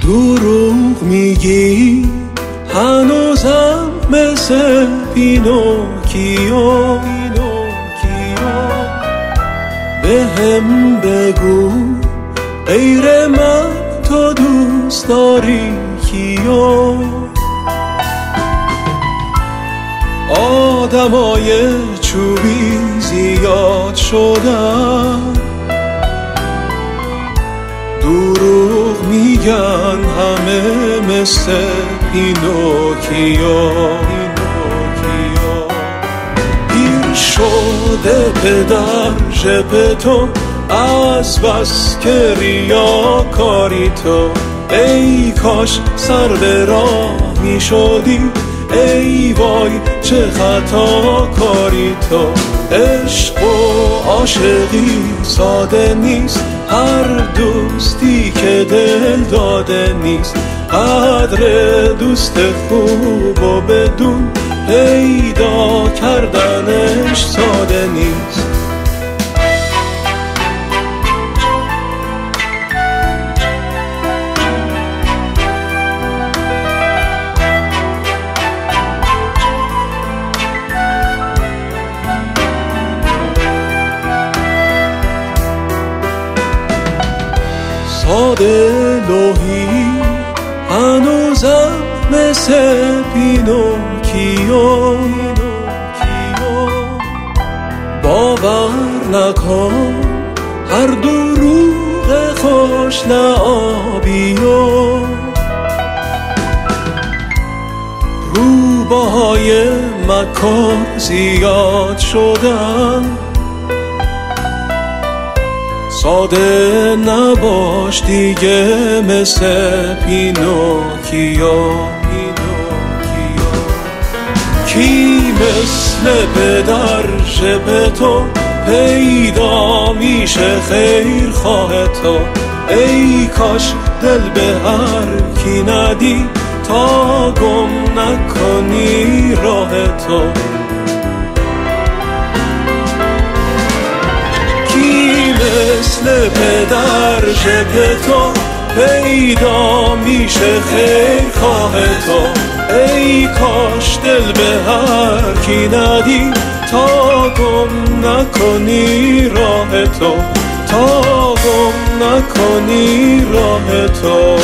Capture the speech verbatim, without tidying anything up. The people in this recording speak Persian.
دروغ میگی هنوزم مثل پینوکیو، به هم بگو غیر من تو دوست داری کیو؟ آدمای چوبی زیاد شدن، دروغ میگن همه مثل پینوکیو. پیر شده پدر ژپتو از بس که ریا کاری تو، ای کاش سر به راه می شدی، ای وای چه خطا کاری تو. عشق و عاشقی ساده نیست، هر دوستی که دل داده نیست، قدر دوست خوب و بدون پیدا کردنش ساده نیست. ساده لوحی هنوزم مثل پینوکیو، باور نکن هر دروغ خوش لعابیو. روباهای مکار زیاد شدن، ساده نباش دیگه مثل پینوکیو. کی مثل پدر ژپتو پیدا میشه خیر خواه تو، ای کاش دل به هر کی ندی تا گم نکنی راه تو. مثل پدر ژپتو پیدا میشه خیر خواه تو، ای کاش دل به هر کی ندی تا گم نکنی راه تو، تا گم نکنی راه تو.